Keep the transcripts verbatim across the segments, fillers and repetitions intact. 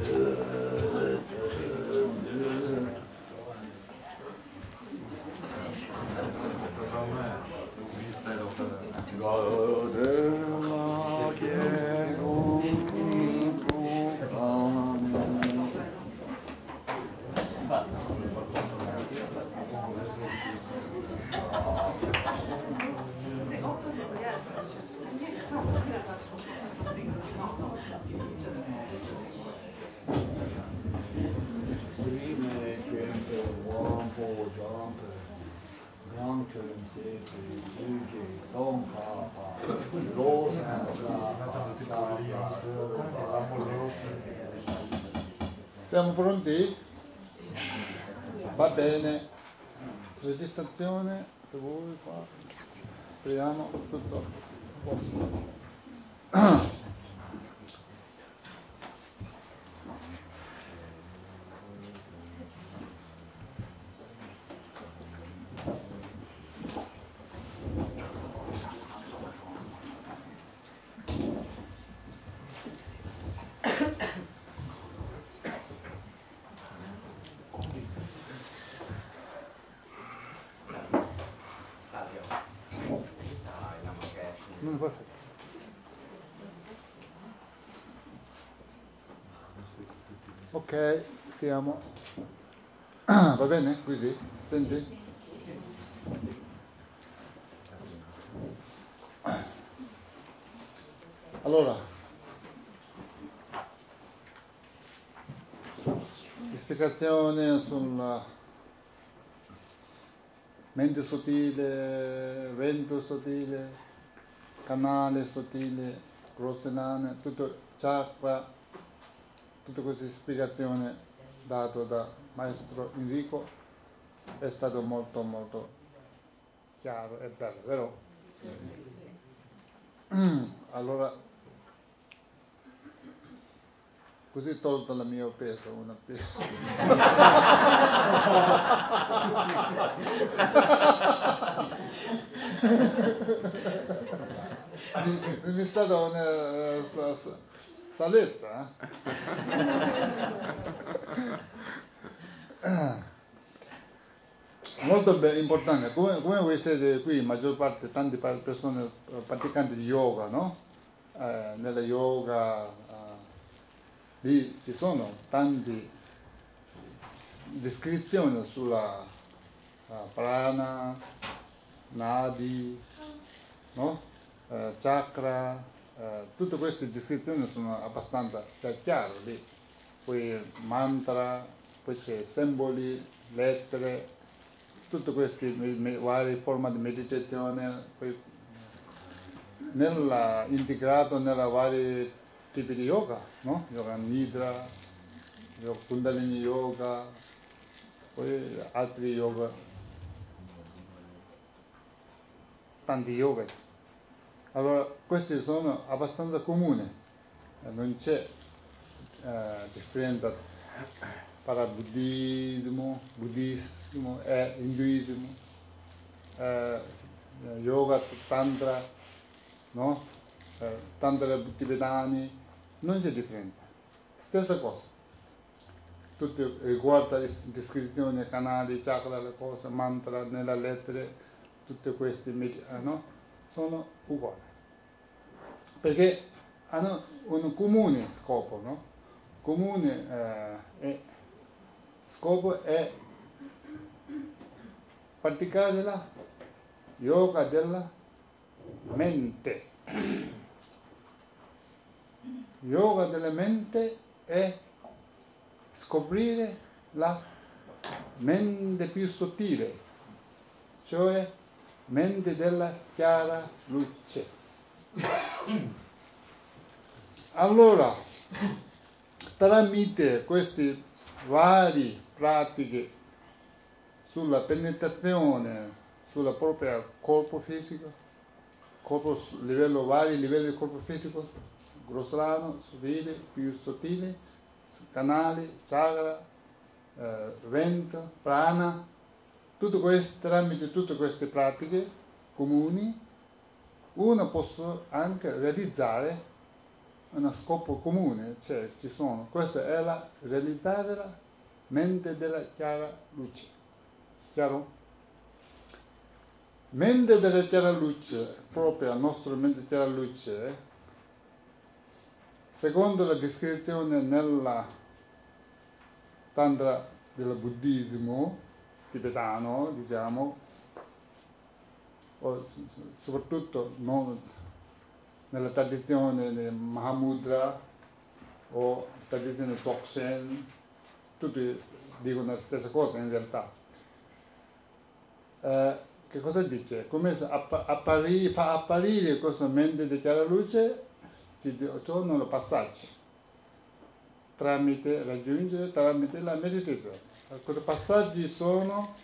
Siamo pronti? Va bene. Registrazione, se vuoi qua. Speriamo tutto a posto. Mm, perfetto. Ok, siamo. Va bene? Così? Senti? Allora, spiegazione sulla mente sottile, vento sottile, canale sottile, grosse nane, tutto chakra, tutte queste spiegazioni date da maestro Enrico è stato molto molto chiaro e bello, vero? Sì. Allora, così tolto il mio peso, una peso. mi, mi è stata una uh, salvezza. Eh? Molto be- importante, come, come voi siete qui, maggior parte, tante persone praticanti di yoga, no? Eh, nella yoga eh, lì ci sono tante descrizioni sulla uh, prana, nadi, no? Uh, chakra, uh, tutte queste descrizioni sono abbastanza cioè, chiare lì. Poi mantra, poi c'è simboli, lettere, tutte queste me- varie forme di meditazione, poi nella, integrato nella vari tipi di yoga, no? Yoga nidra, yoga kundalini yoga, poi altri yoga, tanti yoga. Allora, questi sono abbastanza comuni, non c'è eh, differenza tra buddismo, buddismo e induismo, eh, yoga, tantra, no? Eh, tantra tibetani, non c'è differenza, stessa cosa. Tutto riguarda le descrizioni, canali, chakra, le cose, mantra, nelle lettere, tutte queste eh, no? Sono uguali. Perché hanno un comune scopo, no? Comune eh, è, scopo è praticare la yoga della mente. Yoga della mente è scoprire la mente più sottile, cioè mente della chiara luce. Allora, tramite queste varie pratiche sulla penetrazione sulla propria corpo fisico, corpo, livello, vari livelli del corpo fisico, grossolano, sottile, più sottile, canali, chakra, eh, vento, prana, tutto questo, tramite tutte queste pratiche comuni, uno può anche realizzare uno scopo comune, cioè ci sono. Questo è la realizzare la mente della chiara luce. Chiaro? Mente della chiara luce, proprio la nostra mente chiara luce, secondo la descrizione nella Tantra del buddismo tibetano, diciamo, o soprattutto non nella tradizione del Mahamudra o tradizione Dzogchen, tutti dicono la stessa cosa in realtà. Eh, che cosa dice? Come appari, fa apparire questa mente di chiara luce, ci sono passaggi tramite raggiungere, tramite la meditazione. Questi passaggi sono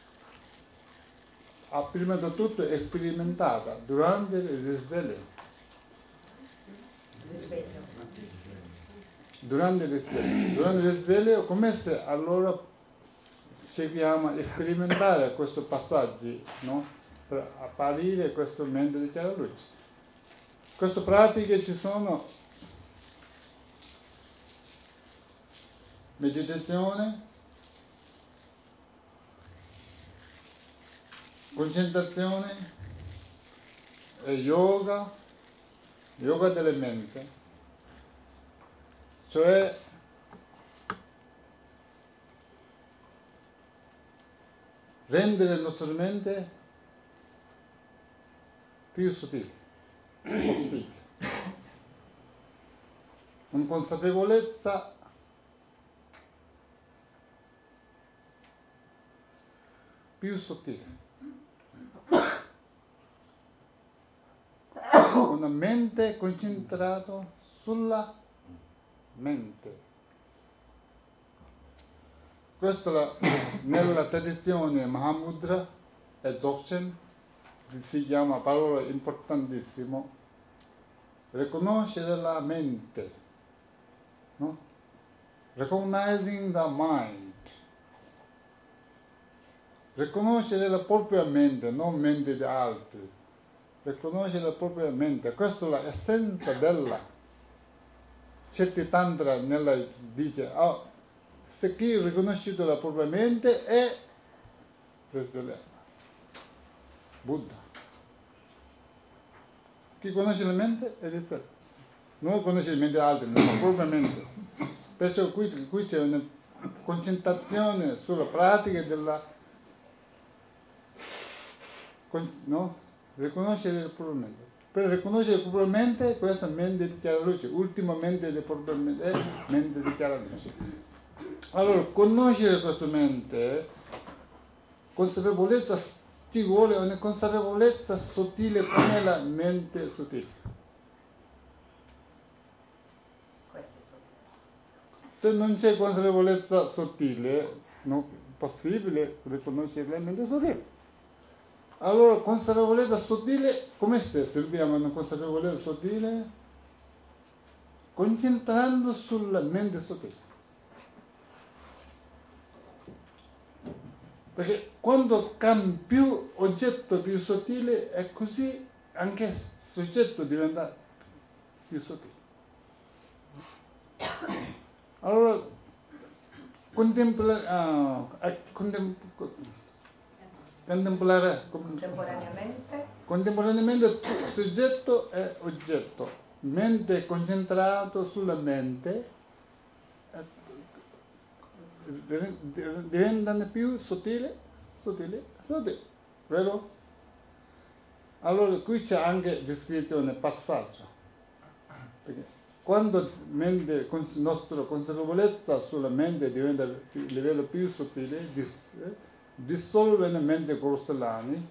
prima di tutto sperimentata durante il risveglio. Risveglio. Durante il risveglio. Durante il risveglio come se allora si chiama sperimentare questi passaggi, no? Per apparire questo mente di chiara luce. Queste pratiche ci sono meditazione, concentrazione, e yoga, yoga delle mente, cioè rendere la nostra mente più sottile possibile, una consapevolezza più sottile, una mente concentrata sulla mente. Questo la, nella tradizione Mahamudra e Dzogchen si chiama parola importantissima, riconoscere la mente, no? Recognizing the mind. Riconoscere la propria mente, non mente di altri. Riconoscere la propria mente. Questa è l'essenza della. Certi tantra nella dice, oh, se chi ha riconosciuto la propria mente è risvegliato. Buddha. Chi conosce la mente è risvegliato. Non conosce la mente di altri, ma la propria mente. Perciò qui, qui c'è una concentrazione sulla pratica della, no? Riconoscere la propria mente. Per riconoscere la propria mente, questa mente di chiara luce, ultima mente di propria mente è mente di chiara luce. Allora, conoscere questa mente, consapevolezza, ci vuole una consapevolezza sottile come la mente sottile. Se non c'è consapevolezza sottile, non è possibile riconoscere la mente sottile. Allora, consapevolezza sottile, come se serviamo una consapevolezza sottile? Concentrando sulla mente sottile. Perché quando cambia più oggetto più sottile, è così anche il soggetto diventa più sottile. Allora, contempla, uh, contem, contemplare, contemporaneamente contemporaneamente soggetto e oggetto, mente concentrato sulla mente, diventano più sottili, sottili, sottili, vero? Allora qui c'è anche descrizione, passaggio, perché quando mente, nostra consapevolezza sulla mente diventa a livello più sottile, dis, eh, dissolve la mente grossolani,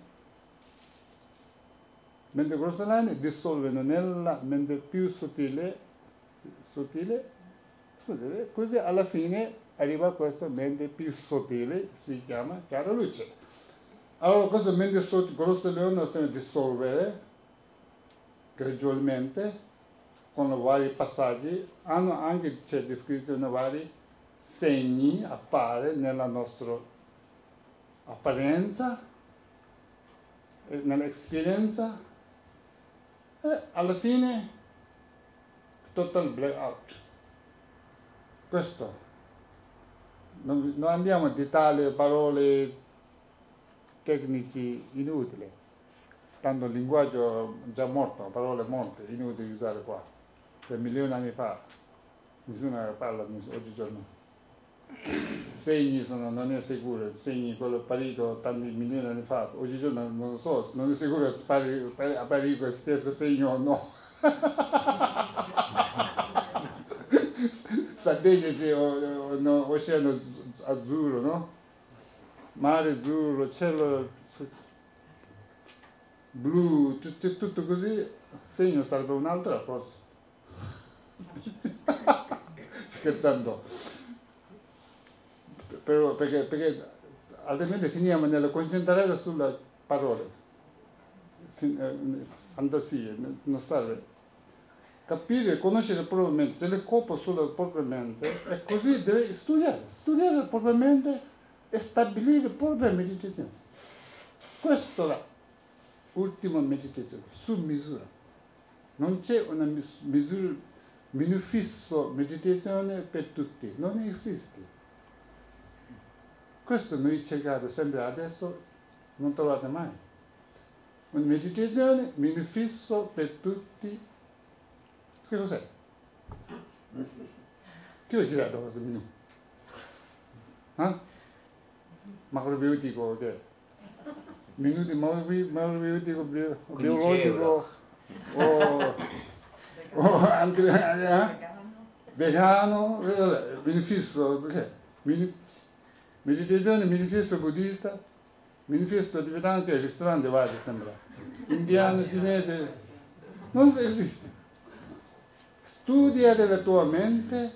mente grossolani dissolvono nella mente più sottile, sottile, sottile, così alla fine arriva a questa mente più sottile, si chiama chiara luce. Allora questa mente grossolana si dissolve gradualmente con vari passaggi, hanno anche c'è descrizione vari segni appare nella nostra apparenza, nell'esperienza, e alla fine total blackout. Questo. Non, non andiamo in dettaglio, parole tecnici inutili. Tanto il linguaggio è già morto, parole morte, inutili usare qua. Per milioni di anni fa, nessuno parla oggigiorno. Segni sono, non è sicuro, segni quello sparito tanti milioni di anni fa, oggigiorno non lo so, non è sicuro se apparire quel stesso segno o no. Sapete se o, o, no, oceano azzurro, no? Mare azzurro, cielo blu, tutto, tutto così, segno sarebbe un'altra cosa. Scherzando. Però, perché, perché altrimenti finiamo nel concentrare sulle parole, fantasie, non serve. Capire, conoscere propriamente, tenere conto sulla propria mente e così deve studiare, studiare la propria mente e stabilire la propria meditazione. Questa è l'ultima meditazione, su misura. Non c'è una misura, menu fisso meditazione per tutti, non esiste. Questo noi cercate sempre adesso, non trovate mai. Una meditazione, menu fisso per tutti. Che cos'è? Chi ho girato questo menu? Eh? Macrobiologico, che è? Menu di macrobiologico, biologico, o, o anche eh? vegano, menu fisso, che è? Meditazione, manifesto buddista, manifesto tibetano, che è il ristorante vari sembra, indiano, cinese, non esiste. Studiare la tua mente,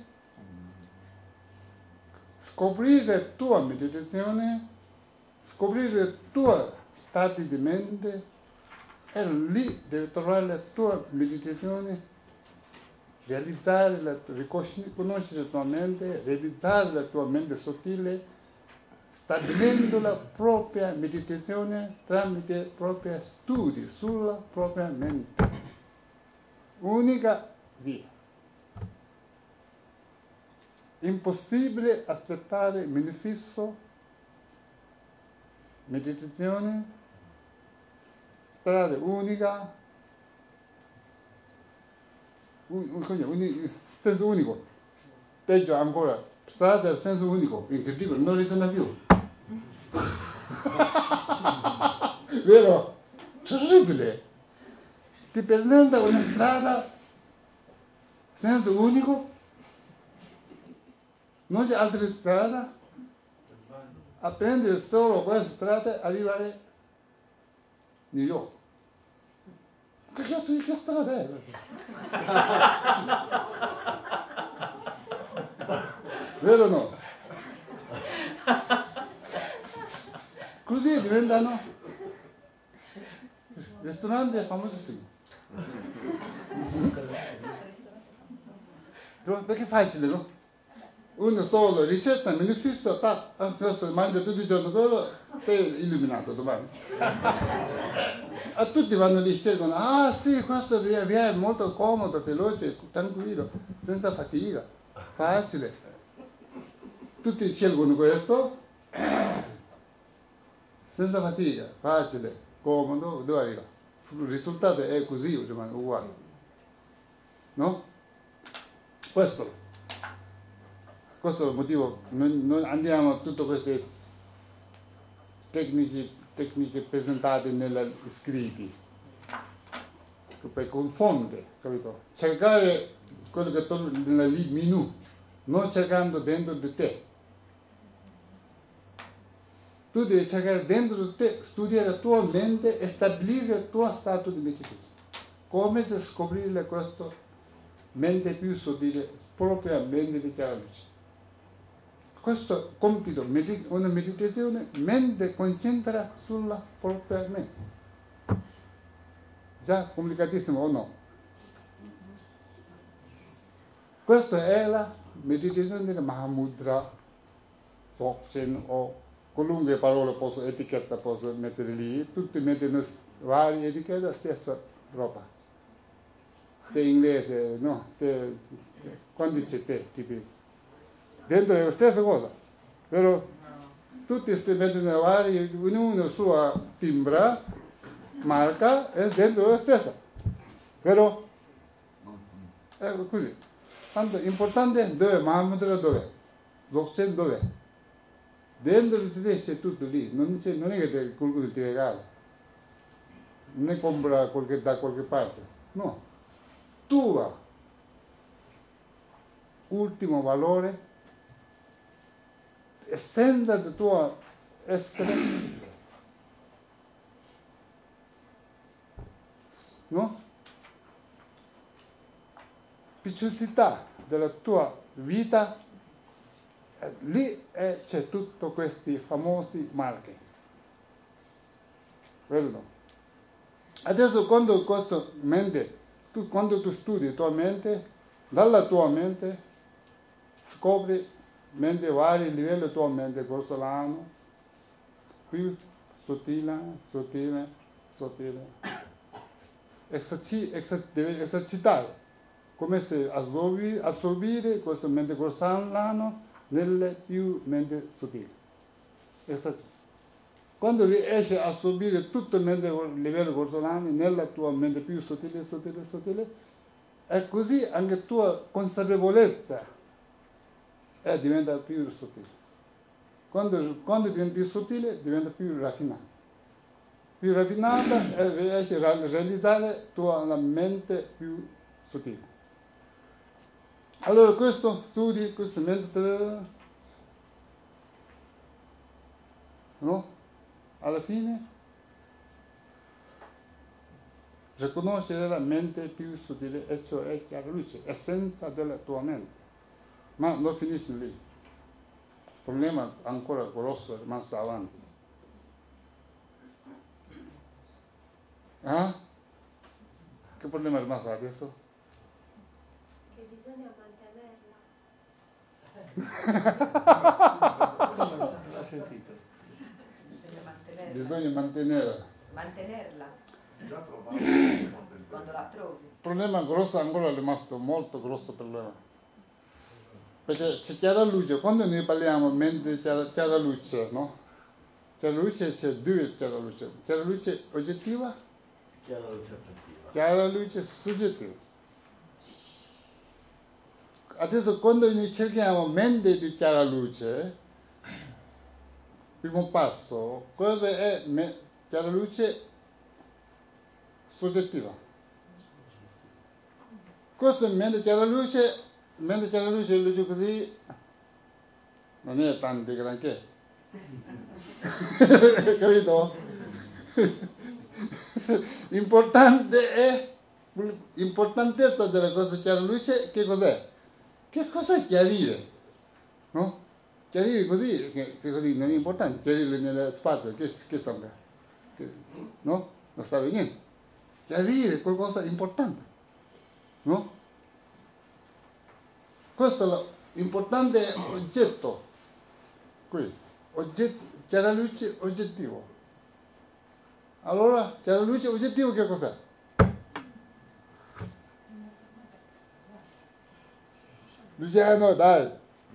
scoprire la tua meditazione, scoprire i tuoi stati di mente, e lì devi trovare la tua meditazione, realizzare, la, riconoscere la tua mente, realizzare la tua mente sottile, stabilendo la propria meditazione tramite i propri studi sulla propria mente. Unica via. Impossibile aspettare beneficio, meditazione, strada unica, un, un, un, senso unico. Peggio ancora, strada del senso unico, incredibile, non ritorna più. Vero? Terribile. Ti presenta una strada senso unico, non c'è altra strada, a prendere solo questa strada e arrivare a New York. Che cazzo di che strada è? Vero o no? Così diventano ristoranti famosissimi. Perché facile, no? Uno solo, ricetta, menu fisso, tac, adesso mangia tutti i giorni quello, sei illuminato domani. A tutti vanno lì, scelgono, ah sì, questo via, via è molto comodo, veloce, tranquillo, senza fatica, facile. Tutti scelgono questo, senza fatica, facile, comodo, dove arriva? Il risultato è così, uguale. No? Questo. Questo è il motivo, noi, noi andiamo a tutte queste tecnici, tecniche presentate negli scritti, per confondere, capito? Cercare quello che trovi nel menu, non cercando dentro di te. Tu devi cercare dentro di te, studiare la tua mente e stabilire il tuo stato di meditazione. Come se scoprire questo mente più sottile, propria mente di chiara luce. Questo compito, una meditazione, mente concentra sulla propria mente. Già complicatissimo o no? Questa è la meditazione della Mahamudra, Dzogchen o qualunque parola posso, etichetta posso mettere lì, tutti mettono varie etichette, stessa roba. te inglese, no? Te, quando dice te, tipo, dentro è la stessa cosa, però tutti strumenti vari, ognuno sua timbra, marca, è dentro la stessa, però è così. Tanto importante dove, Mahamudra dove, Dzogchen dove, dentro di te c'è tutto lì, non, c'è, non è che te, qualcuno ti regala, non è compra qualche, da qualche parte, no, tua ultimo valore, essenza del tuo essere, no? Preziosità della tua vita, eh, lì eh, c'è tutti questi famosi marchi. Quello. Adesso quando questo mente, tu, quando tu studi tua mente, dalla tua mente scopri mente vari livelli della tua mente, grossolano, più sottile, sottile, sottile. Eserci, eser, devi esercitare, come se assorbi, assorbire questo mente grossolano nelle più mente sottili. Esercita. Quando riesci a assorbire tutto il mente a livello grossolano nella tua mente più sottile, sottile, sottile, e così anche la tua consapevolezza eh, diventa più sottile. Quando, quando diventa più sottile, diventa più raffinata. Più raffinata e riesci a realizzare la tua mente più sottile. Allora questo studi, questo mente, no? Alla fine riconoscere la mente più sottile, e cioè chiara luce, essenza della tua mente. Ma non finisce lì. Il problema ancora grosso è rimasto avanti. Ah? Che problema è rimasto adesso? Che bisogna mantenerla. L'ho sentito. Bisogna mantenerla. Bisogna mantenerla. Mantenerla. Già provato Quando la trovi. Il problema grosso ancora è rimasto, molto grosso problema. Perché c'è chiara luce, quando noi parliamo mente chiara, chiara luce, no? Chiara luce c'è due chiara luce. Chiara luce oggettiva, chiara luce affettiva. chiara luce soggettiva. Adesso quando noi cerchiamo mente di chiara luce, primo passo, cosa è me, chiara luce soggettiva? Questo è mente chiara luce, mente chiara luce, luce così, non è tanto granché. Capito? Importante è, l'importantezza della cosa chiara luce, che cos'è? Che cosa chiarire? No? Chiarire così, che, che così non è importante, chiarire nello spazio, che, che sembra? Che, no? Non serve niente. Chiarire qualcosa di importante. No? Questo è l'importante oggetto. Qui, oggetto, chiara luce oggettivo. Allora, chiara luce oggettivo che cos'è? Luciano, dai.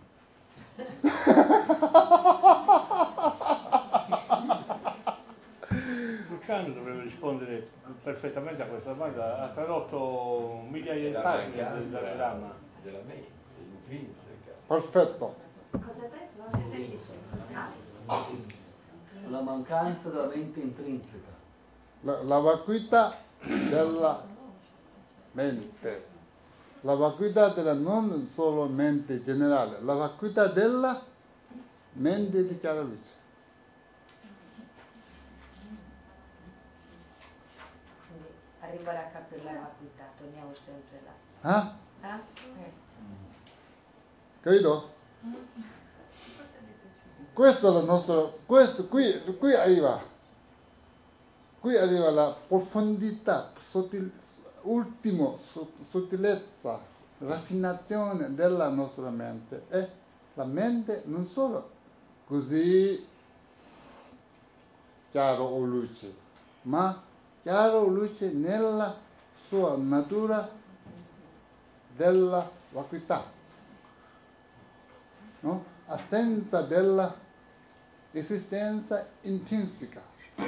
Luciano dovrebbe rispondere perfettamente a questa domanda, ha tradotto migliaia di pagine del dramma. Della mente, intrinseca. Perfetto. Cosa ha detto? Non si è sentito. La mancanza della mente intrinseca. La, la vacuità della mente. La vacuità della non solo mente generale, la vacuità della mente di chiara luce. Quindi arrivare a capire la vacuità, torniamo sempre là. Ah? Ah? Eh. Capito? Questo è il nostro, questo qui, qui arriva, qui arriva la profondità, sottil, ultimo, sottilezza, raffinazione della nostra mente. E la mente non solo così chiaro o luce, ma chiaro o luce nella sua natura della vacuità, no? Assenza della esistenza intrinseca.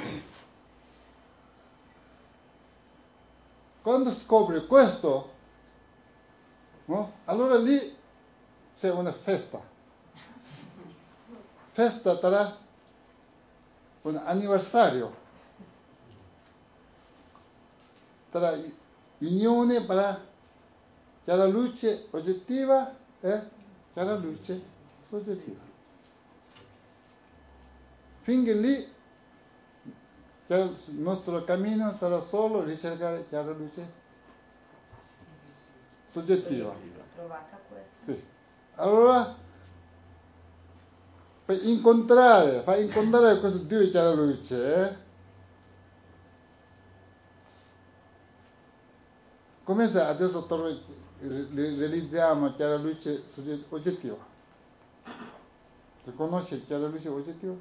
Quando scopri questo, no? Allora lì c'è una festa. Festa tra un anniversario, tra unione tra chiara luce oggettiva e chiara luce soggettiva. Finché lì il nostro cammino sarà solo ricercare chiara luce soggettiva. Trovata questa? Sì. Allora, per incontrare, far incontrare queste due chiare luce, eh, come se adesso realizziamo chiara luce oggettiva. Tu conosci chiara luce oggettiva?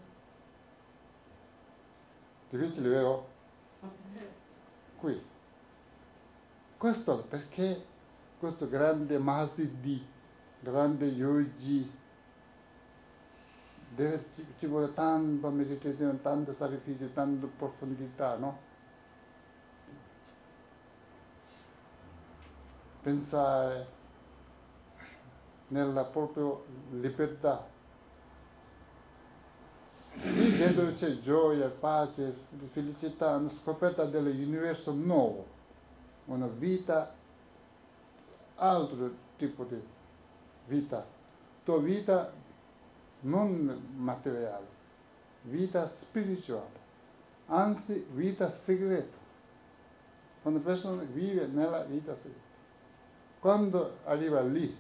Difficile, vero? Qui. Questo perché questo grande Mahasiddhi, grande yogi, deve, ci, ci vuole tanta meditazione, tanto sacrificio, tanta profondità, no? Pensare nella propria libertà. Lì dentro c'è gioia, pace, felicità, una scoperta dell'universo nuovo, una vita, altro tipo di vita, tua vita non materiale, vita spirituale, anzi vita segreta. Quando la persona vive nella vita segreta, quando arriva lì,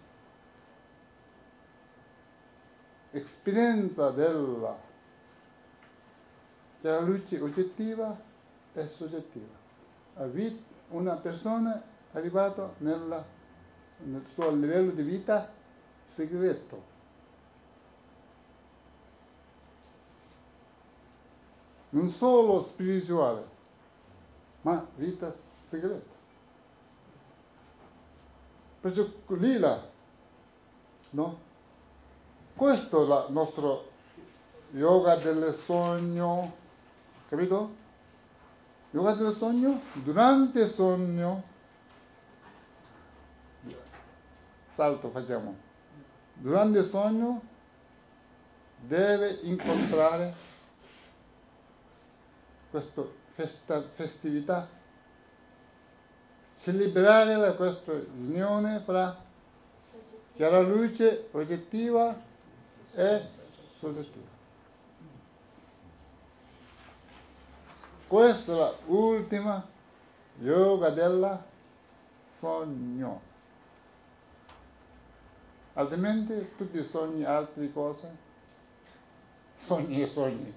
esperienza della chiara luce oggettiva e soggettiva. Una persona è arrivata nella, nel suo livello di vita segreto. Non solo spirituale, ma vita segreta. Perciò lì là, no? Questo è il nostro yoga del sogno, capito? Yoga del sogno, durante il sogno, salto facciamo, durante il sogno deve incontrare questa festa, festività, celebrare questa unione fra chiara luce oggettiva e soggettiva. Questa è l'ultima yoga del sogno. Altrimenti tutti sogni altre cose, sogni e sogni.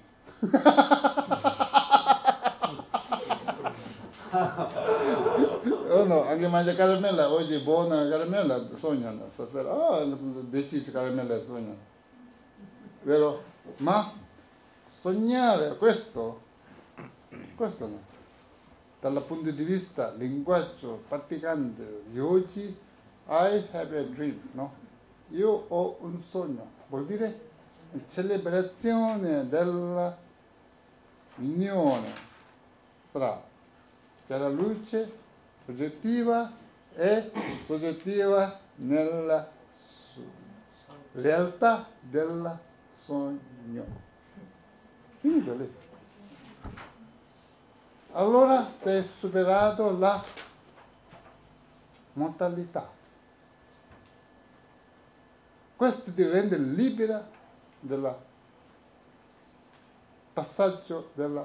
Oh no, anche mangia caramella, oggi è buona caramella, sognano, stasera, oh, decidi caramella e sognano. Vero? Ma sognare questo, questo no. Dal punto di vista linguaggio praticante di oggi, I have a dream, no? Io ho un sogno, vuol dire celebrazione della unione tra chiara luce oggettiva e soggettiva nella realtà del sogno. Finito lì. Allora sei superato la mortalità. Questo ti rende libera del passaggio della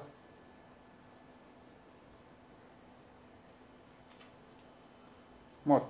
morte.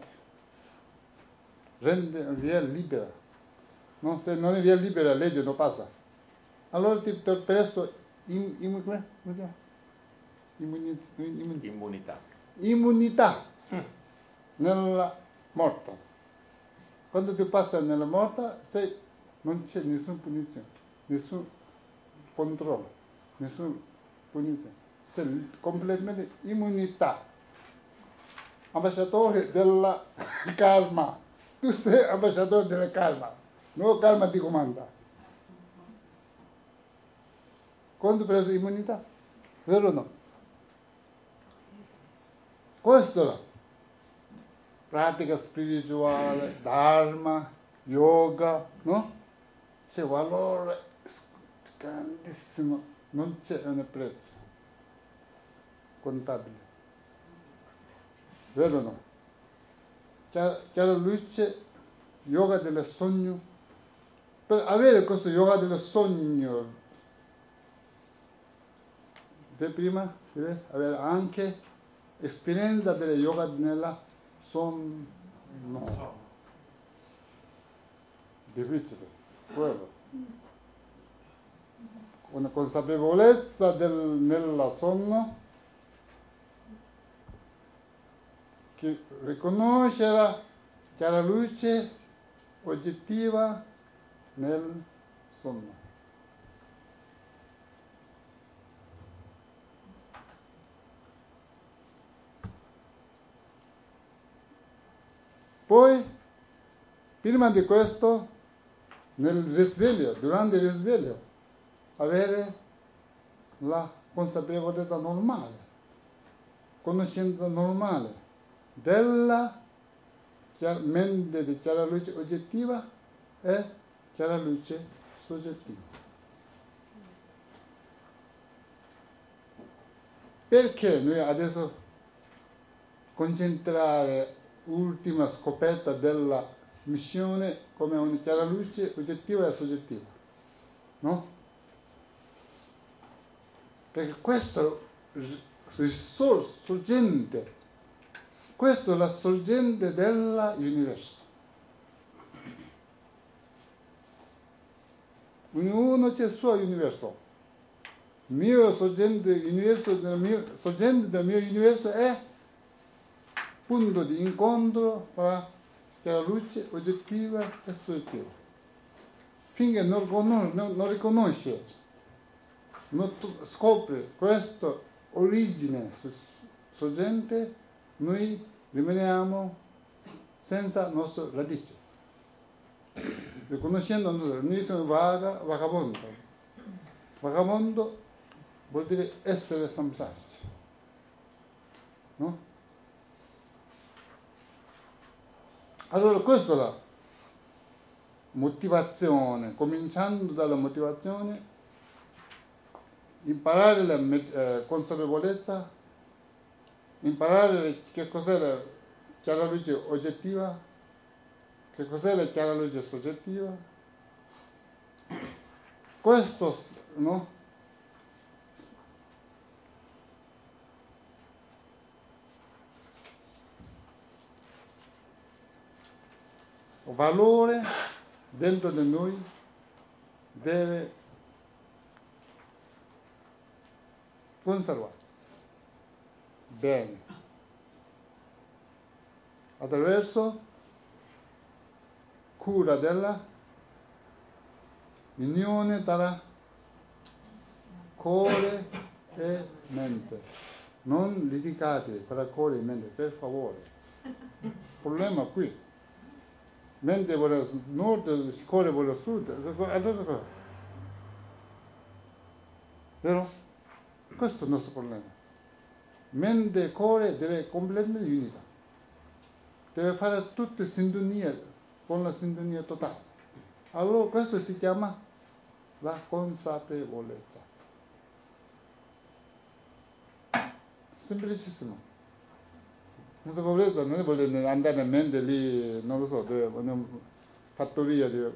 Rende via libera. Non, se non è via libera, la legge non passa. Allora ti ho preso in, in, come? Immuni, immun, Immunità. immunità nella morte. Quando ti passa nella morte, sei, non c'è nessuna punizione, nessun controllo, nessuna punizione. Sei completamente immunità. Ambasciatore della karma. Tu sei ambasciatore del karma, no karma ti comanda. Quando hai preso immunità, vero o no? Questo è la pratica spirituale, dharma, yoga, no? C'è valore grandissimo, non c'è un prezzo contabile, vero o no? C'è la luce, yoga del sogno. Per avere questo yoga del sogno, di prima deve avere anche esperienza del yoga nella sonno. Difficile, quello. Una consapevolezza del, nella sonno che riconoscerà che la luce oggettiva nel sonno. Poi, prima di questo, nel risveglio, durante il risveglio, avere la consapevolezza normale, conoscenza normale della mente di chiara luce oggettiva e chiara luce soggettiva. Perché noi adesso concentrare l'ultima scoperta della missione come una chiara luce oggettiva e soggettiva? No? Perché questo è il sorgente, questo è la sorgente dell'universo. Ognuno c'è il suo universo. Il mio sorgente, l'universo del mio, sorgente del mio universo è punto di incontro tra la luce oggettiva e soggettiva. Finché non, non, non riconosce, non scopre questa origine sorgente, noi rimaniamo senza nostra radice. Riconoscendo noi siamo vaga, vagabondo. Vagabondo vuol dire essere samsarici. No? Allora questa è la motivazione, cominciando dalla motivazione, imparare la eh, consapevolezza, imparare che cos'è la chiara luce oggettiva, che cos'è la chiara luce soggettiva. Questo, no? Valore dentro di noi deve conservare bene attraverso cura della unione tra cuore e mente. Non litigate tra cuore e mente, per favore. Il problema qui. Mente vuole nord, cuore vuole sud. Allora, vero? Questo è il nostro problema. Mente e cuore deve completamente unita. Deve fare tutta sintonia, con la sintonia totale. Allora questo si chiama la consapevolezza. Semplicissimo. Consapevolezza non vuole andare in mente lì, non lo so, dove, una fattoria di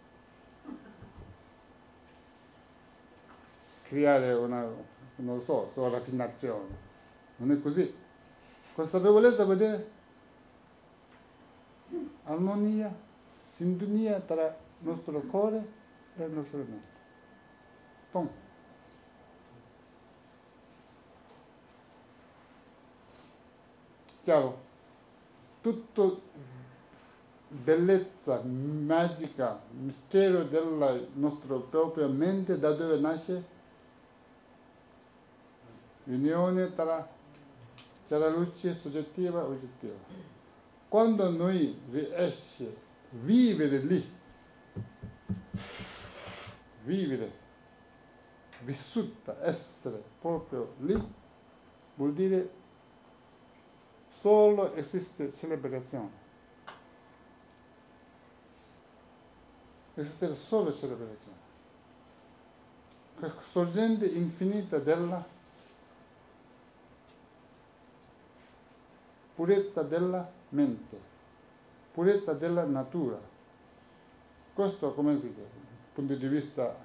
creare una, non lo so, sua raffinazione. Non è così. Consapevolezza vuol dire armonia, sintonia tra il nostro cuore e il nostro mente. Tom. Chiaro? Tutto bellezza, magica, mistero della nostra propria mente, da dove nasce? L'unione tra chiara luce soggettiva e oggettiva. quando noi riesce a vivere lì, vivere, vissuta, essere proprio lì, vuol dire solo esiste celebrazione. Esiste solo celebrazione. Sorgente infinita della purezza della mente, purezza della natura. Questo, come si dice, dal punto di vista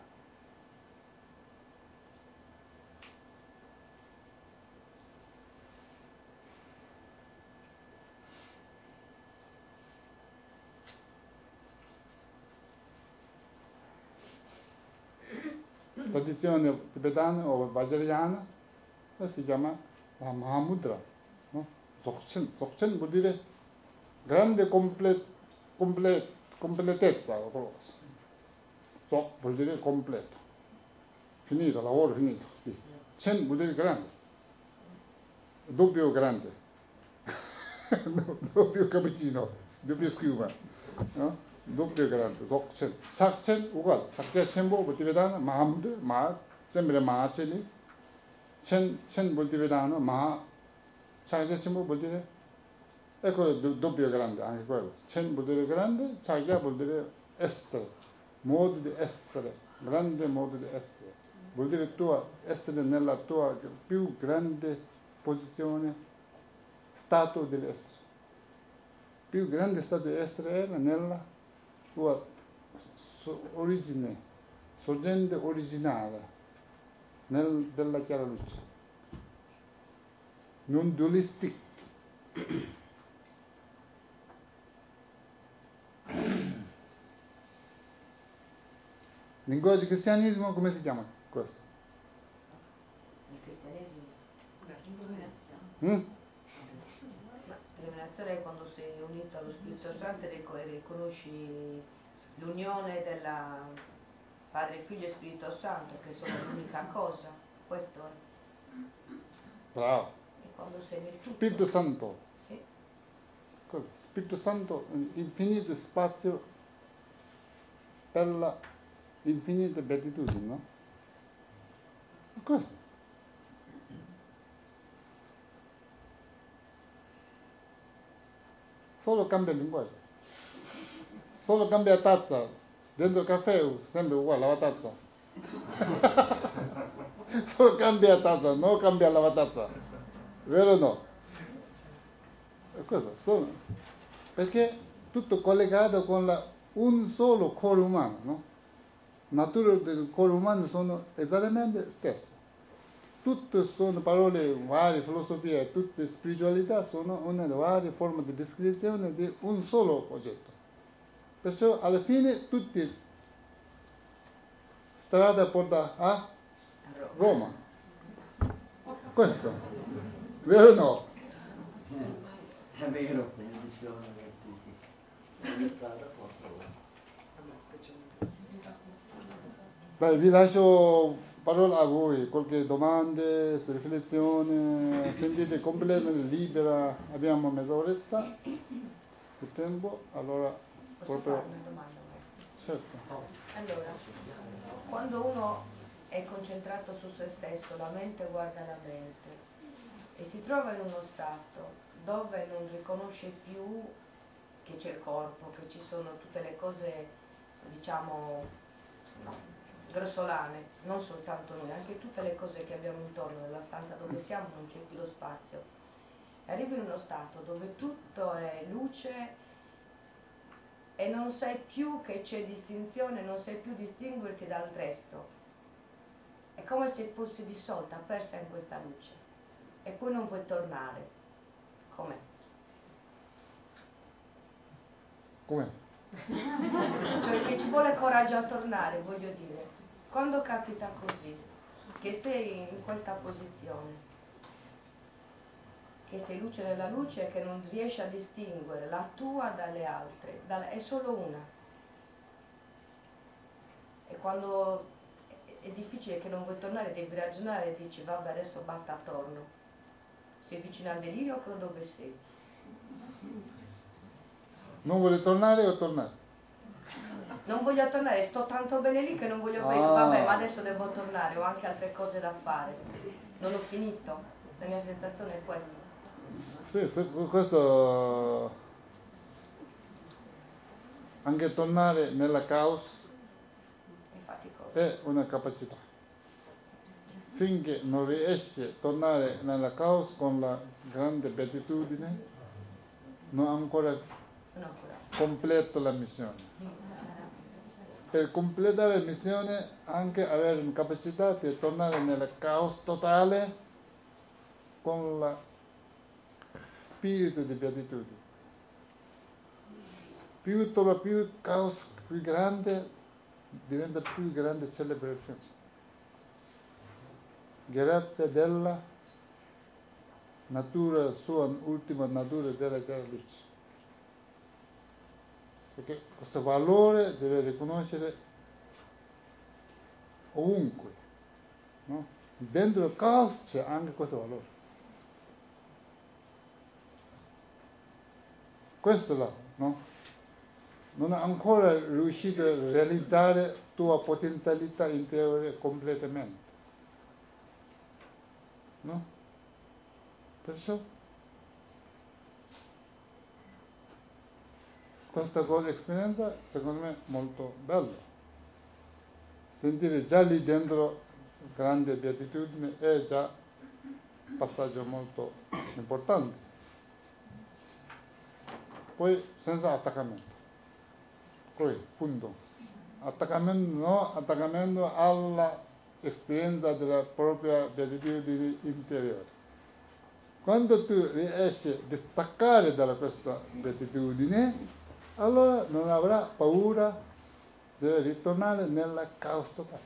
tradizione tibetana o vajrayana, si chiama la Mahamudra, no? Dzogchen, Dzogchen vuol dire grande complet, complet, completezza, Dzog vuol dire completo, finito, lavoro finito. Chen vuol dire grande, doppio grande, doppio cappuccino, doppio schiuma, no? Doppio grande, Dzogchen. Sakchen uguale, Sakya Chenpo vuol dire Mahamudra, Ma, sempre Mahacheni. Chen, Chen vuol dire Ma, Sakya Chenpo vuol dire, ecco doppio grande, anche quello. Chen vuol dire grande, Sakya vuol dire essere, modo di essere, grande modo di essere. Vuol dire tua, essere nella tua più grande posizione, stato dell'essere. Più grande stato di essere era nella tua origine, sorgente originale, nel, della chiara luce. Non dualistic. Linguaggio di cristianesimo, come si chiama questo? Il cristianesimo. Mm? L'illuminazione è quando sei unito allo Spirito Santo e riconosci l'unione della Padre, Figlio e Spirito Santo, che sono l'unica cosa. Questo è. Bravo. E quando sei nel tutto. Spirito Santo. Sì. Spirito Santo, infinito spazio per la infinita beatitudine, no? Questo. Solo cambia il linguaggio. Solo cambia tazza. Dentro il caffè sempre uguale, lavatazza. Solo cambia tazza, non cambia lavatazza. Vero o no? Cosa? Solo. Perché tutto collegato con la, un solo cuore umano, no? Natura del cuore umano sono esattamente stesse. Tutte sono parole, varie filosofie, tutte spiritualità sono una varia forma di descrizione di un solo oggetto. Perciò alla fine tutti strada porta a Roma. Questo. Vero o no? È vero, come dicevano gli antichi. Ogni strada porta a Roma. Dai, vi lascio parola a voi, qualche domande, riflessione, sentite completamente libera, abbiamo mezz'oretta di tempo, allora Posso proprio... fare una domanda, maestro? Certo. Allora, quando uno è concentrato su se stesso, la mente guarda la mente e si trova in uno stato dove non riconosce più che c'è il corpo, che ci sono tutte le cose, diciamo, grossolane, non soltanto noi, anche tutte le cose che abbiamo intorno, nella stanza dove siamo non c'è più lo spazio. Arrivi in uno stato dove tutto è luce e non sai più che c'è distinzione, non sai più distinguerti dal resto. È come se fossi dissolta, persa in questa luce. E poi non puoi tornare. Com'è? Come? Cioè che ci vuole coraggio a tornare, voglio dire. Quando capita così, che sei in questa posizione, che sei luce nella luce e che non riesci a distinguere la tua dalle altre, dalla, è solo una. E quando è difficile che non vuoi tornare, devi ragionare e dici vabbè adesso basta, torno. Sei vicino al delirio o dove sei? Non vuole tornare o tornare? Non voglio tornare, sto tanto bene lì che non voglio più. Ah. Vabbè, ma adesso devo tornare, ho anche altre cose da fare. Non ho finito. La mia sensazione è questa. Sì, sì, questo anche tornare nella caos È faticoso. è una capacità. Finché non riesci a tornare nella caos con la grande beatitudine, non ancora Non ancora. completo la missione. Per completare la missione anche avere una capacità di tornare nel caos totale con lo spirito di beatitudine. Più trova più caos più grande, diventa più grande celebrazione. Grazie della natura, sua ultima natura della chiara luce. Perché questo valore deve riconoscere ovunque, no? Dentro il caos c'è anche questo valore. Questo là, no? Non è ancora riuscito a realizzare la tua potenzialità interiore completamente. No? Perciò questa cosa esperienza secondo me è molto bella. Sentire già lì dentro grande beatitudine è già un passaggio molto importante. Poi senza attaccamento. Poi, punto. Attaccamento, no, attaccamento alla esperienza della propria beatitudine interiore. Quando tu riesci a distaccare da questa beatitudine, allora non avrai paura di ritornare nella caos totale.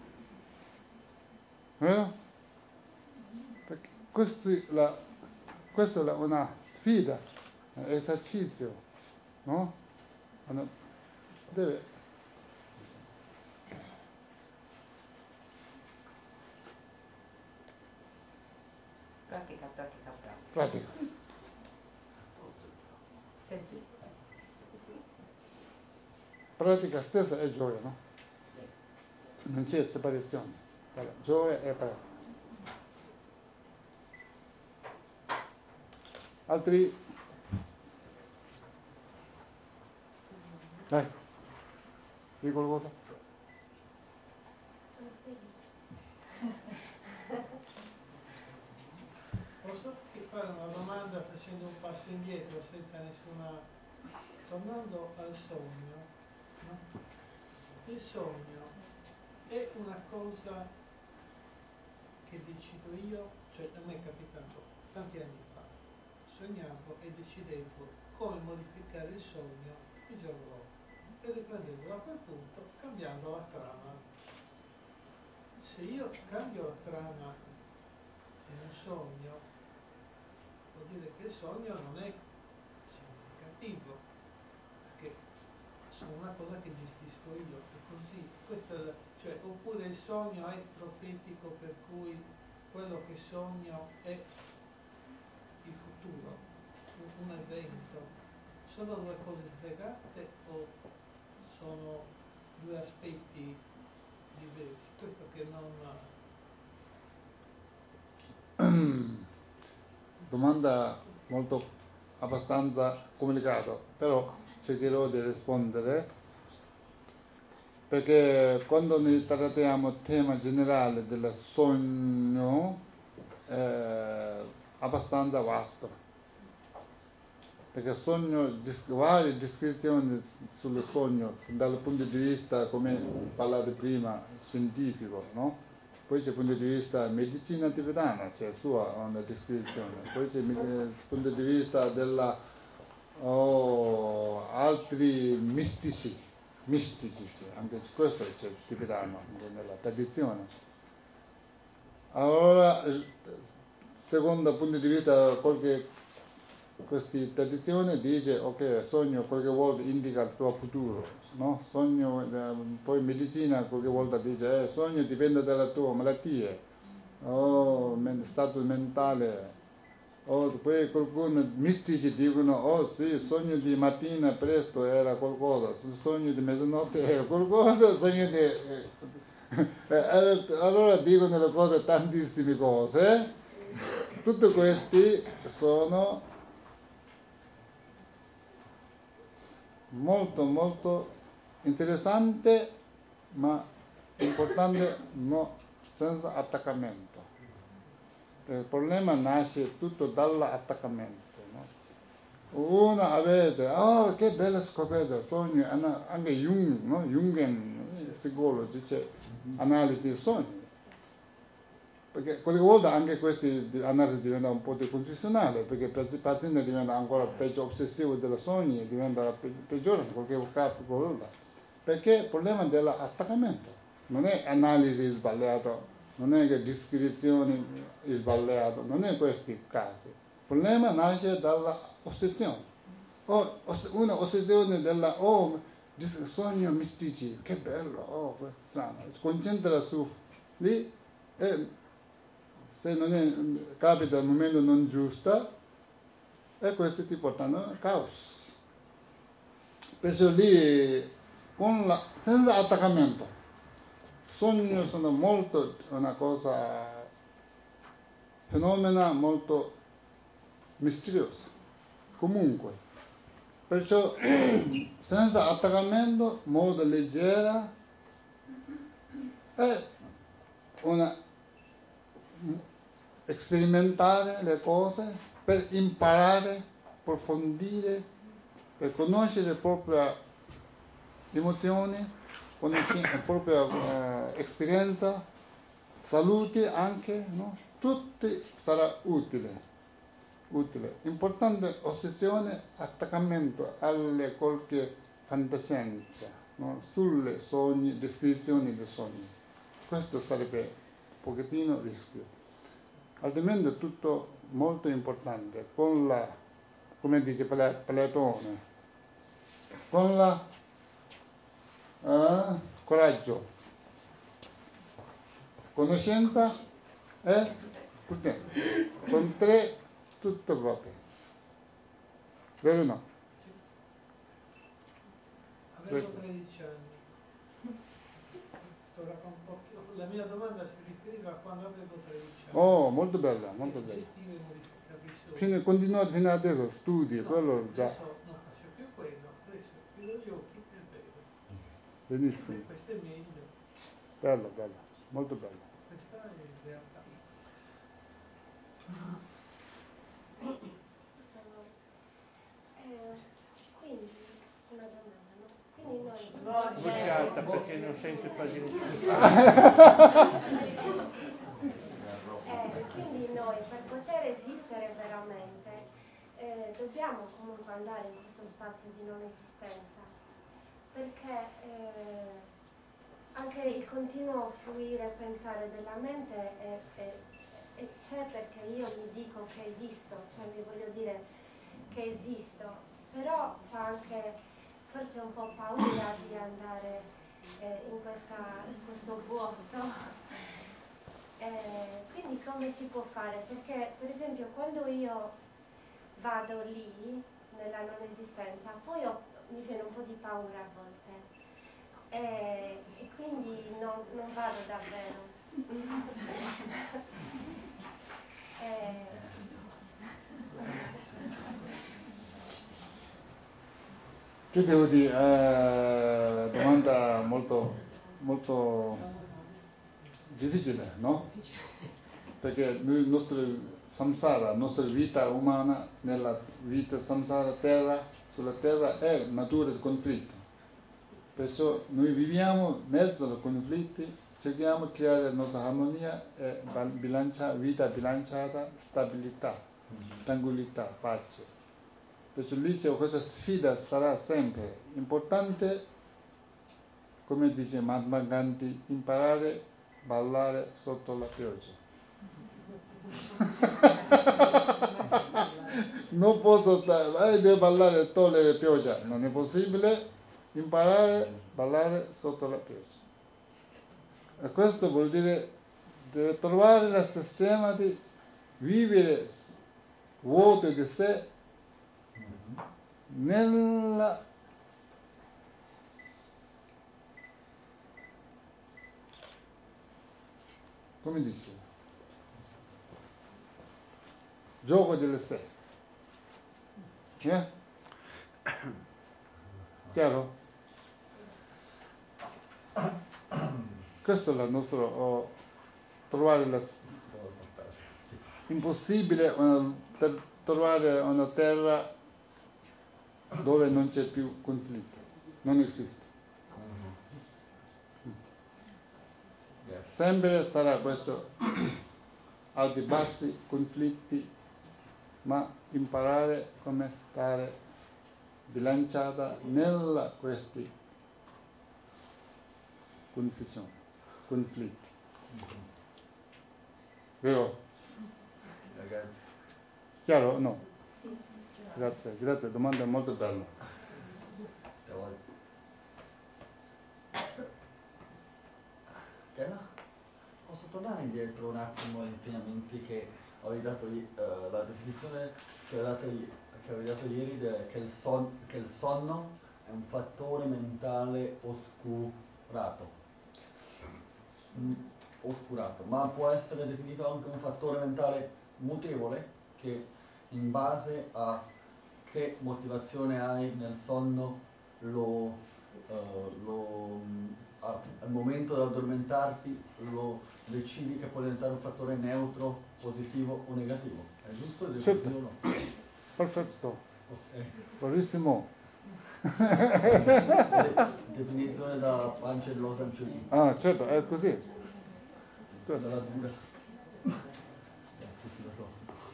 Vero? Perché questo è la, questa è una sfida, un esercizio, no? Deve Pratica, pratica, pratica. pratica. Senti. Pratica stessa è gioia, no? Sì. Non c'è separazione tra gioia e pratica. Altri? Dai, di qualcosa? Posso fare una domanda facendo un passo indietro senza nessuna... Tornando al sogno, no? Il sogno è una cosa che decido io, cioè a me è capitato tanti anni fa, sognavo e decidevo come modificare il sogno il giorno dopo e riprendevo da quel punto cambiando la trama. Se io cambio la trama in un sogno, vuol dire che il sogno non è significativo, perché sono una cosa che gestisco io, è così. Questo è, cioè, oppure il sogno è profetico, per cui quello che sogno è il futuro, un, un evento. Sono due cose slegate o sono due aspetti diversi? Questo che non... Domanda molto abbastanza complicata, però cercherò di rispondere perché quando noi trattiamo il tema generale del sogno è abbastanza vasto, perché il sogno, varie descrizioni sullo sogno dal punto di vista, come parlate prima, scientifico, no? Poi c'è il punto di vista medicina tibetana, c'è cioè sua una descrizione, poi c'è il punto di vista della oh, altri mistici, mistici, anche questo c'è il tibetano, nella tradizione. Allora, secondo punto di vista, qualche questa tradizione dice, ok, sogno qualche volta indica il tuo futuro, no? Sogno, eh, poi medicina qualche volta dice, eh, sogno dipende dalla tua malattia, o oh, stato mentale, o poi qualcuno mistici dicono oh sì, il sogno di mattina presto era qualcosa, il sogno di mezzanotte era qualcosa, il sogno di... Eh, allora dicono le cose, tantissime cose. Tutti questi sono molto molto interessanti, ma importante no, senza attaccamento. Il problema nasce tutto dall'attaccamento. No? Uno avete, oh che bella scoperta, sogno, anche Jung, no? Jungen, psicologi, c'è analisi dei sogni. Perché qualche volta anche queste analisi diventano un po' confusionali, perché il paziente diventa ancora peggio ossessivo dei sogni, diventa peggiore, qualche volta. Perché il problema dell'attaccamento non è analisi sbagliata, non è che descrizioni sbagliate, non è questi casi. Il problema nasce dall'ossessione. Oh, una ossessione della, oh, sogni mistici, che bello, oh, strano. Concentra su lì e se non è, capita al momento non giusto, e questi ti portano a caos. Perciò lì, con la, senza attaccamento, sogni sono molto una cosa, fenomeno molto misterioso. Comunque, perciò senza attaccamento, modo leggero, è una sperimentare le cose per imparare, approfondire, per conoscere le proprie emozioni, conoscere la propria uh, esperienza, salute anche, no? Tutto sarà utile. utile. Importante ossessione, attaccamento alle qualche fantascienza, no? Sulle sogni, descrizioni dei sogni. Questo sarebbe un pochettino rischio. Altrimenti è tutto molto importante, con la, come dice Platone, con la eh, coraggio, conoscenza e prudente. Con tre tutto proprio. Vero o no? Sì. Avevo tredici anni. Ora con pochi- La mia domanda si riferiva a quando avevo tredici anni. Oh, molto bella, molto Che bella. gestive e modificare i sogni. Fino, continuate fino adesso, studi, No, quello già. adesso non faccio più quello, adesso chiudo gli occhi e vedo. Benissimo. E questo è meglio. Bello, bello, molto bello. Questa è in realtà. Eh, quindi, una domanda, no? Quindi noi... Bucciata perché non sente quasi nessuno. Eh, quindi noi per poter esistere veramente eh, dobbiamo comunque andare in questo spazio di non esistenza, perché eh, anche il continuo fluire e pensare della mente è, è, è c'è perché io mi dico che esisto, cioè mi voglio dire che esisto, però fa anche forse un po' paura di andare eh, in, questa, in questo vuoto. Eh, quindi come si può fare? Perché per esempio quando io vado lì nella non esistenza, poi ho, mi viene un po' di paura a volte e, e quindi non, non vado davvero. eh, Che devo dire? Eh, domanda molto, molto difficile, no? Perché il nostro samsara, la nostra vita umana, nella vita samsara terra, sulla terra è natura di conflitto. Perciò noi viviamo in mezzo ai conflitti, cerchiamo di creare la nostra armonia e bilancia, vita bilanciata, stabilità, tranquillità, pace. Perciò lì c'è questa sfida, sarà sempre importante, come dice Mahatma Gandhi, imparare a ballare sotto la pioggia. Non posso stare, eh, devo ballare e togliere pioggia, non è possibile, imparare a ballare sotto la pioggia. E questo vuol dire deve trovare il sistema di vivere vuoto di sé nella come dice gioco del sé. Eh? Chiaro? Questo è il nostro oh, trovare la impossibile una, per trovare una terra dove non c'è più conflitto, non esiste. Sempre sarà questo alti bassi conflitti, ma imparare come stare bilanciata nella questi confusioni, conflitti. Vero? Chiaro? No? Sì. Grazie, grazie, domanda molto bella. Posso tornare indietro un attimo agli insegnamenti che avevi dato, uh, la definizione che avevi dato, che avevi dato ieri, de, che, il son, che il sonno è un fattore mentale oscurato. Mm, oscurato, ma può essere definito anche un fattore mentale mutevole, che in base a che motivazione hai nel sonno lo, uh, lo uh, al momento di addormentarti lo decidi che può diventare un fattore neutro, positivo o negativo. È giusto dire certo. così o no? Perfetto. Okay. Bravissimo. De- definizione da Pancia di Los Angeles. Ah, certo, è così. Dalla dura. Tutti lo so.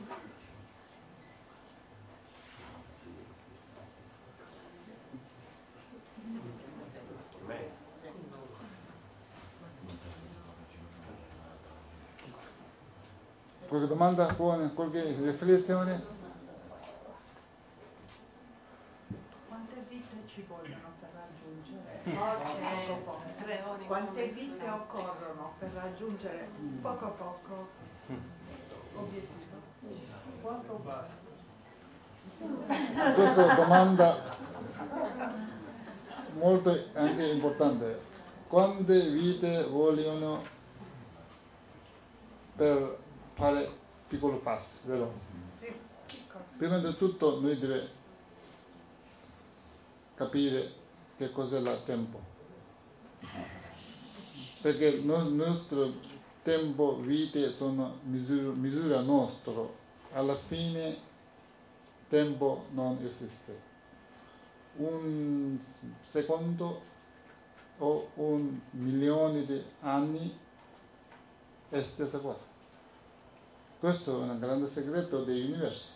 Qualche domanda? Qualche riflessione? Quante vite ci vogliono per raggiungere? Poche. Poco poco. Tre ore Quante come vite sono. occorrono per raggiungere poco poco obiettivo? Quanto basta? Questa è una domanda molto anche importante. Quante vite vogliono per fare piccoli passi, vero? Sì, piccolo. Prima di tutto noi dobbiamo capire che cos'è il tempo. Perché il nostro tempo, vite sono misura, misura nostra. Alla fine tempo non esiste. Un secondo o un milione di anni è la stessa cosa. Questo è un grande segreto dell'universo.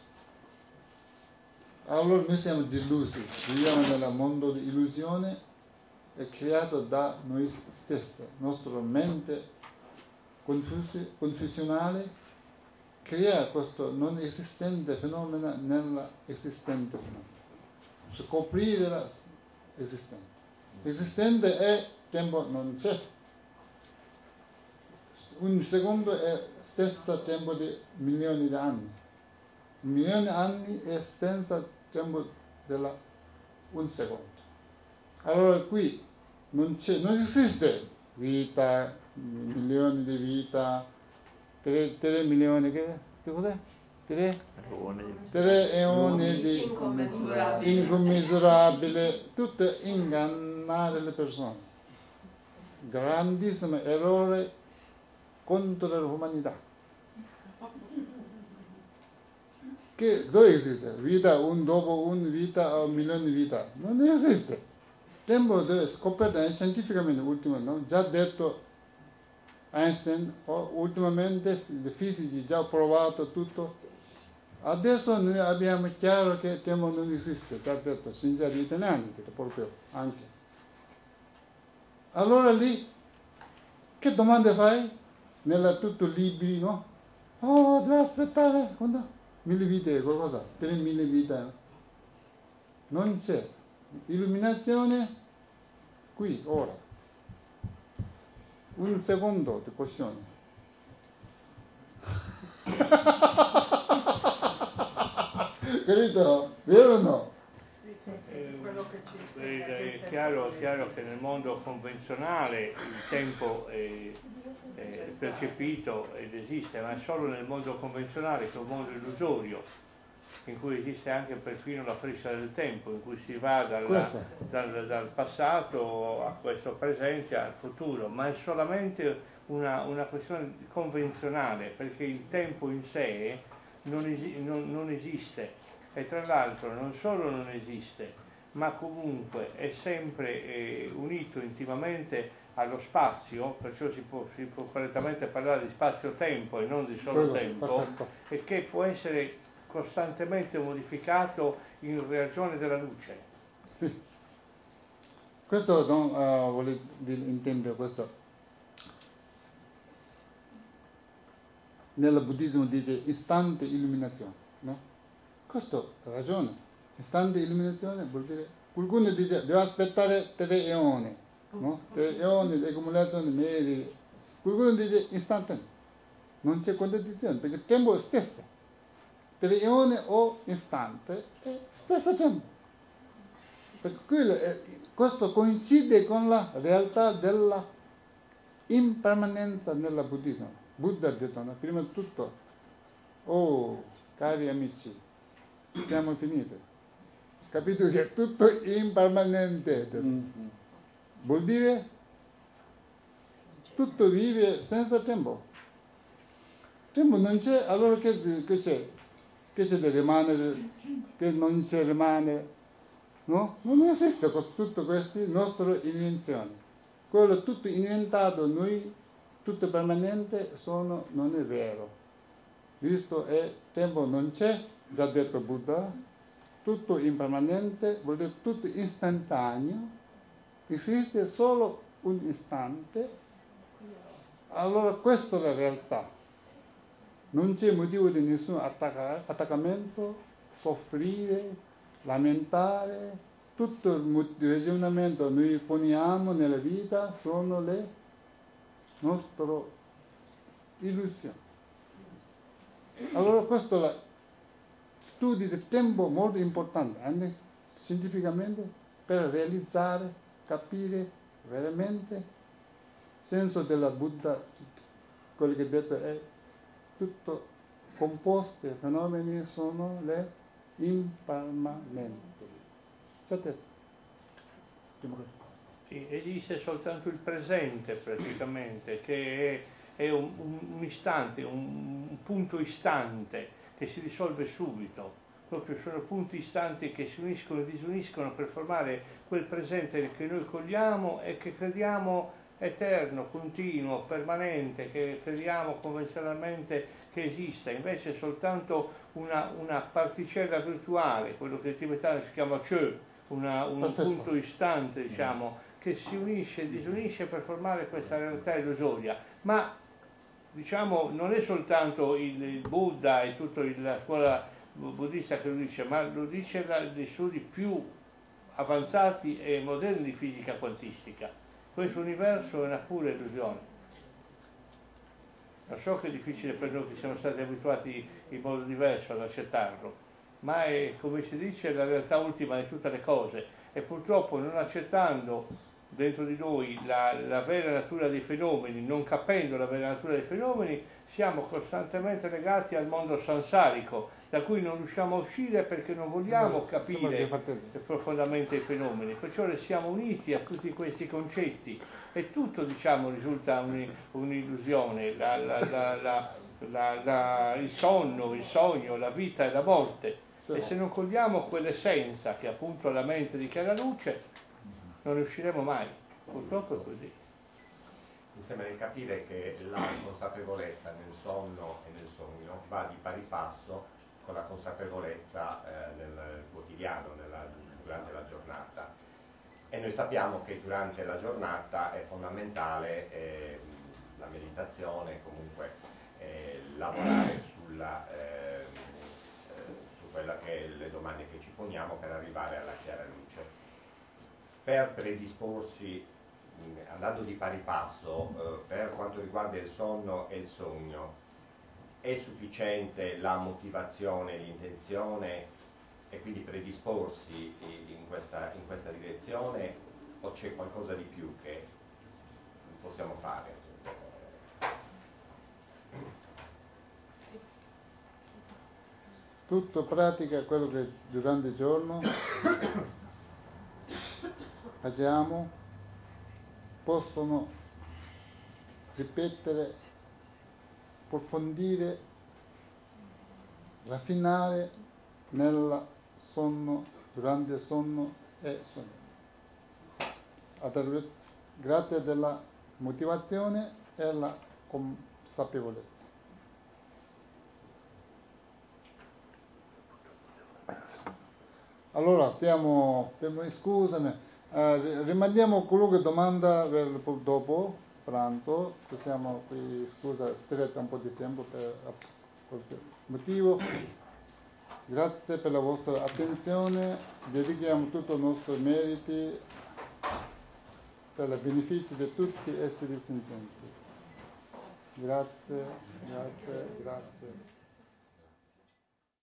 Allora noi siamo delusi, viviamo nel mondo di illusione, è creato da noi stessi, nostra mente confusi, confusionale crea questo non esistente fenomeno nell'esistente fenomeno. Scoprire l'esistente. L'esistente è tempo non c'è. Un secondo è stesso tempo di milioni di anni. Un milione di anni è senza tempo della un secondo. Allora qui non c'è, non esiste vita, milioni di vita, tre, tre milioni, che, che cos'è? Tre, tre eoni di Incommensurabile. incommisurabile, tutto ingannare le persone. Grandissimo errore contro l'umanità. Che dove esiste? Vita un dopo un vita o milioni di vita? Non esiste. Tempo dove scoperta scientificamente, ultimo, no? Già detto Einstein, o ultimamente i fisici già provato tutto. Adesso noi abbiamo chiaro che il tempo non esiste, già detto, senza ritenere proprio anche. Allora lì, che domande fai? Nella tutto libri, no? Oh, devo aspettare, quando? Mille vite, qualcosa, tre mille vite. Non c'è. Illuminazione qui, ora. Un secondo di questione. Capito? Vero o no? Sì, sì, sì, Eh, quello che ci beh, insegna è il chiaro, tempo chiaro non che nel esiste. mondo convenzionale il tempo è, è percepito ed esiste, ma è solo nel mondo convenzionale, che è un mondo illusorio, in cui esiste anche perfino la frissa del tempo, in cui si va dalla, dal, dal passato a questo presente al futuro, ma è solamente una, una questione convenzionale, perché il tempo in sé non, esi, non, non esiste, e tra l'altro non solo non esiste, ma comunque è sempre eh, unito intimamente allo spazio, perciò si può, si può correttamente parlare di spazio-tempo e non di solo Quello, tempo, perfetto. e che può essere costantemente modificato in ragione della luce. Sì. Questo non uh, vuole dire, intendere questo. Nel buddismo dice istante illuminazione, no? Questo ha ragione. Istante illuminazione vuol dire, qualcuno dice deve aspettare tre eoni, no? Tre eoni di accumulazione medi. Qualcuno dice istantaneo. Non c'è contraddizione, perché il tempo è stesso. Tre eoni o istante è stesso tempo. Per quello, eh, questo coincide con la realtà della impermanenza nel buddismo. Buddha ha detto, no? Prima di tutto, oh, cari amici, siamo finiti. Capito che è tutto impermanente. Mm-hmm. Vuol dire tutto vive senza tempo. Tempo non c'è, allora che, che c'è? Che c'è da rimanere, che non c'è rimane? No? Non esiste con tutte queste nostre invenzioni. Quello tutto inventato noi, tutto permanente, sono, non è vero. Visto è tempo non c'è, già detto Buddha, tutto impermanente, vuol dire tutto istantaneo, esiste solo un istante, allora questa è la realtà. Non c'è motivo di nessun attacca- attaccamento, soffrire, lamentare, tutto il ragionamento che noi poniamo nella vita sono le nostre illusioni. Allora questo è lo studio del tempo molto importante, anche scientificamente, per realizzare, capire veramente il senso della Buddha, quello che ha detto è tutto composto, i fenomeni sono le impermanenti. C'è detto. Sì, esiste soltanto il presente praticamente, che è, è un, un, un istante, un, un punto istante che si risolve subito. Proprio sono punti istanti che si uniscono e disuniscono per formare quel presente che noi cogliamo e che crediamo eterno, continuo, permanente, che crediamo convenzionalmente che esista. Invece è soltanto una, una particella virtuale, quello che in tibetano si chiama Chö, una, un Perfetto. punto istante, diciamo, che si unisce e disunisce per formare questa realtà illusoria. Ma diciamo non è soltanto il, il Buddha e tutta la scuola buddista che lo dice, ma lo dice degli studi più avanzati e moderni di fisica quantistica. Questo universo è una pura illusione. Lo so che è difficile per noi che siamo stati abituati in modo diverso ad accettarlo, ma è, come si dice, la realtà ultima di tutte le cose, e purtroppo non accettando dentro di noi la, la vera natura dei fenomeni, non capendo la vera natura dei fenomeni, siamo costantemente legati al mondo sansarico, da cui non riusciamo a uscire perché non vogliamo capire profondamente i fenomeni, perciò restiamo uniti a tutti questi concetti e tutto, diciamo, risulta un, un'illusione, la, la, la, la, la, la, il sonno, il sogno, la vita e la morte. E se non cogliamo quell'essenza che appunto la mente dichiara luce, non riusciremo mai. Purtroppo è così. Mi sembra di capire che la consapevolezza nel sonno e nel sogno va di pari passo con la consapevolezza eh, nel quotidiano, nella, durante la giornata. E noi sappiamo che durante la giornata è fondamentale eh, la meditazione, comunque eh, lavorare sulla, eh, eh, su quella che è le domande che ci poniamo per arrivare alla chiara luce. Per predisporsi, andando di pari passo, eh, per quanto riguarda il sonno e il sogno, è sufficiente la motivazione, l'intenzione e quindi predisporsi in questa, in questa direzione, o c'è qualcosa di più che possiamo fare? Tutto pratica quello che durante il giorno facciamo, possono ripetere, approfondire, raffinare nel sonno, durante il sonno e sonno, grazie alla motivazione e alla consapevolezza. Allora, siamo, scusami, eh, rimandiamo qualunque domanda per dopo pranzo, siamo qui, scusa, stretta un po' di tempo per qualche motivo. Grazie per la vostra attenzione, dedichiamo tutti i nostri meriti per il beneficio di tutti gli esseri senzienti. Grazie, grazie, grazie.